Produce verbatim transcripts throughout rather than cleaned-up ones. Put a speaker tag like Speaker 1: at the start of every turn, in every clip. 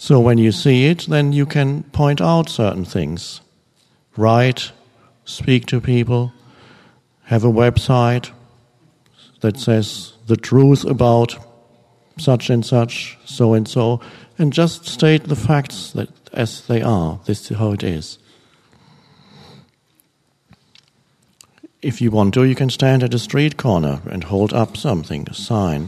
Speaker 1: So when you see it, then you can point out certain things. Write, speak to people, have a website that says the truth about such and such, so and so, and just state the facts that as they are. This is how it is. If you want to, you can stand at a street corner and hold up something, a sign.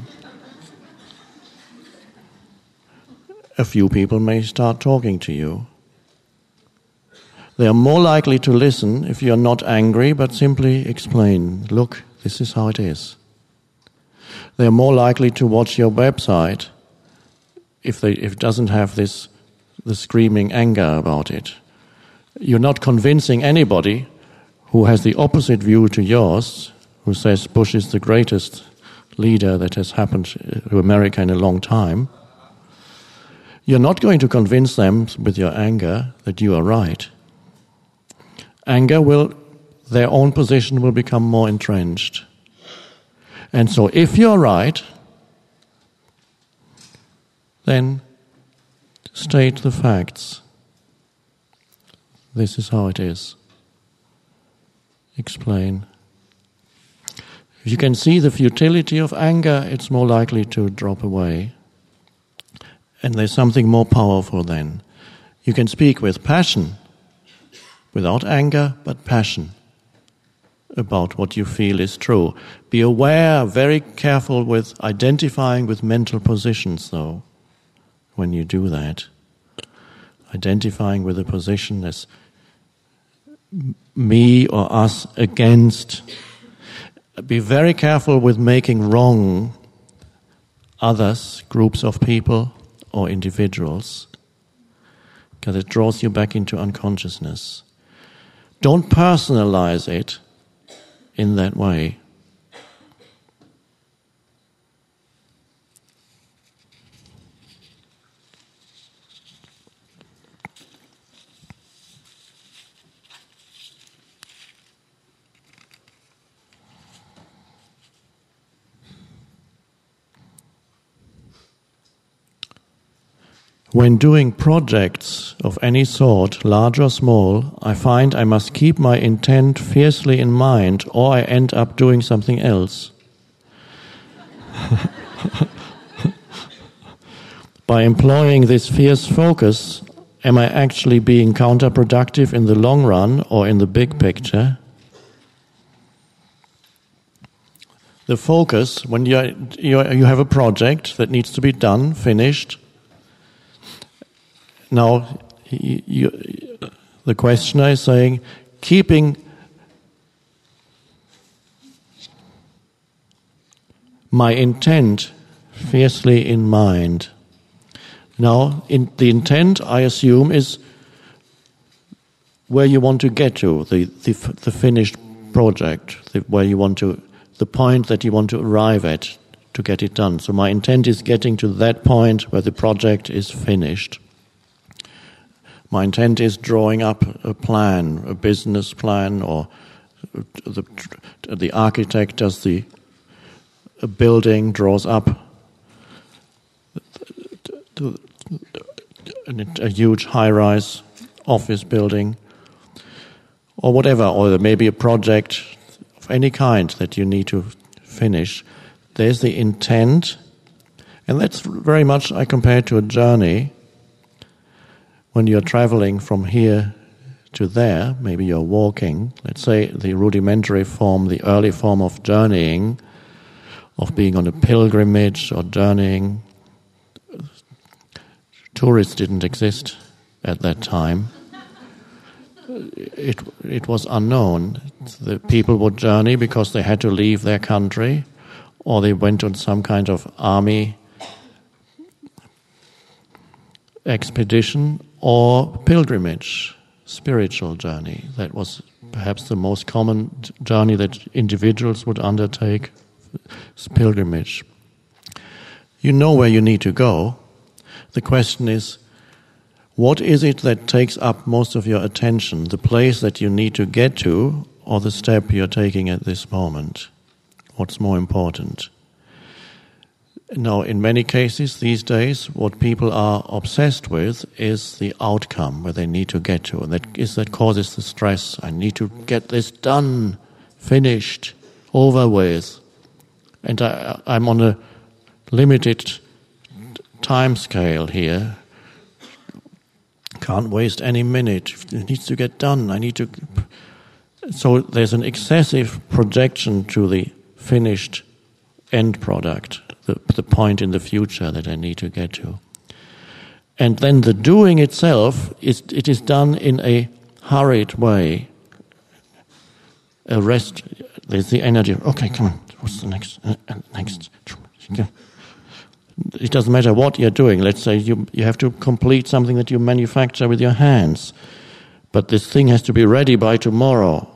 Speaker 1: A few people may start talking to you. They are more likely to listen if you are not angry, but simply explain, look, this is how it is. They are more likely to watch your website if, they, if it doesn't have this the screaming anger about it. You're not convincing anybody who has the opposite view to yours, who says Bush is the greatest leader that has happened to America in a long time. You're not going to convince them with your anger that you are right. Anger will, their own position will become more entrenched. And so if you're right, then state the facts. This is how it is. Explain. If you can see the futility of anger, it's more likely to drop away. And there's something more powerful then. You can speak with passion, without anger, but passion, about what you feel is true. Be aware, very careful with identifying with mental positions, though, when you do that. Identifying with a position as me or us against. Be very careful with making wrong others, groups of people, or individuals, because it draws you back into unconsciousness. Don't personalize it in that way. When doing projects of any sort, large or small, I find I must keep my intent fiercely in mind, or I end up doing something else. By employing this fierce focus, am I actually being counterproductive in the long run or in the big picture? The focus, when you you have a project that needs to be done, finished. Now, you, you, the questioner is saying, keeping my intent fiercely in mind. Now, in, the intent, I assume, is where you want to get to, the, the, the finished project, the, where you want to, the point that you want to arrive at to get it done. So my intent is getting to that point where the project is finished. My intent is drawing up a plan, a business plan, or the, the architect does the a building, draws up a huge high-rise office building, or whatever, or there may be a project of any kind that you need to finish. There's the intent, and that's very much, I compare it to a journey. When you're traveling from here to there, maybe you're walking, let's say the rudimentary form, the early form of journeying, of being on a pilgrimage or journeying. Tourists didn't exist at that time. It, it was unknown. The people would journey because they had to leave their country, or they went on some kind of army expedition, or pilgrimage, spiritual journey. That was perhaps the most common journey that individuals would undertake, pilgrimage. You know where you need to go. The question is, what is it that takes up most of your attention, the place that you need to get to, or the step you're taking at this moment? What's more important? No, in many cases these days, what people are obsessed with is the outcome where they need to get to, and that is that causes the stress. I need to get this done, finished, over with, and I, I'm on a limited time scale here. Can't waste any minute. It needs to get done. I need to. So there's an excessive projection to the finished end product. The, the point in the future that I need to get to. And then the doing itself, is it is done in a hurried way. A rest, there's the energy, okay, come on, what's the next? Uh, next. It doesn't matter what you're doing. Let's say you, you have to complete something that you manufacture with your hands. But this thing has to be ready by tomorrow.